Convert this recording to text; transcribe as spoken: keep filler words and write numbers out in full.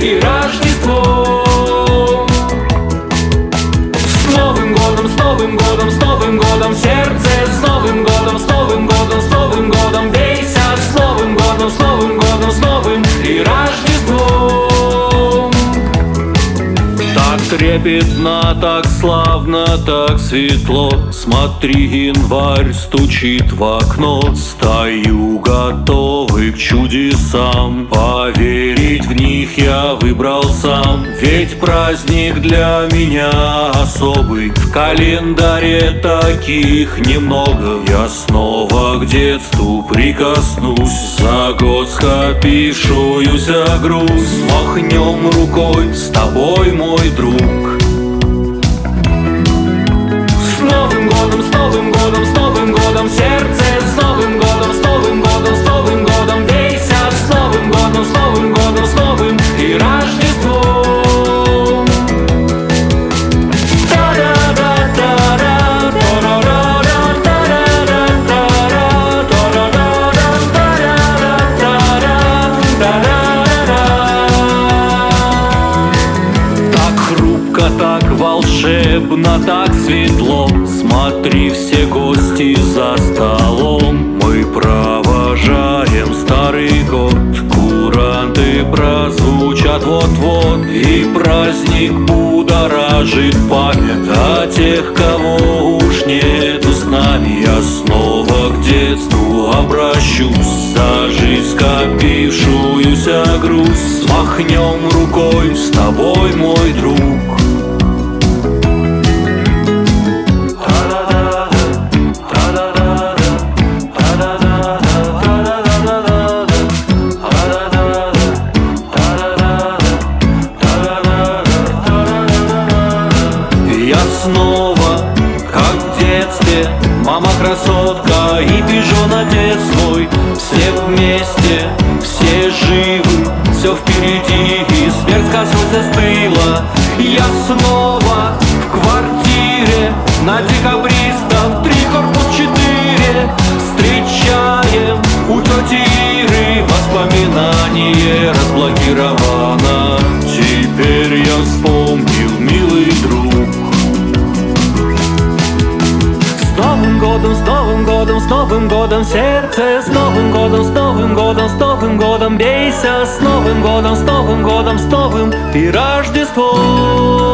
и Рождеством. С Новым годом, с Новым годом, с Новым годом, сердце, с Новым годом, с Новым годом, с Новым годом, бейся, с Новым годом, с Новым годом, с Новым и Рождеством. Так трепетно, так славно, так светло. Смотри, январь стучит в окно. Стою готовый к чудесам, поверить в них я выбрал сам. Ведь праздник для меня особый, в календаре таких немного. Я снова к детству прикоснусь, за год скопившуюся грусть махнем рукой с тобой, мой друг. С Новым годом, с Новым годом, с Новым годом, сердце, с Новым годом, с Новым годом, с Новым годом, бейся, с Новым годом, с Новым годом, с Новым и Рождеством. Так хрупко, так волшебно, так светло. Смотри, все гости за столом. Мы провожаем старый год, куранты прозвучат вот-вот, и праздник будоражит память о тех, кого уж нету с нами. Я снова к детству обращусь, за жизнь скопившуюся грусть махнем рукой с тобой, мой друг. Снова, как в детстве, мама красотка и пижонотец свой. Все вместе, все живы, все впереди, и смерть с косой застыла. Я снова в квартире на Декабристов, три корпус четыре. Встречаем у тети Иры, воспоминание разблокировано. Теперь я вспомнил, милый друг. С Новым годом, с Новым годом, с Новым годом, сердце, с Новым годом, с Новым годом, с Новым годом, бейся, с Новым годом, с Новым годом, с Новым и Рождеством.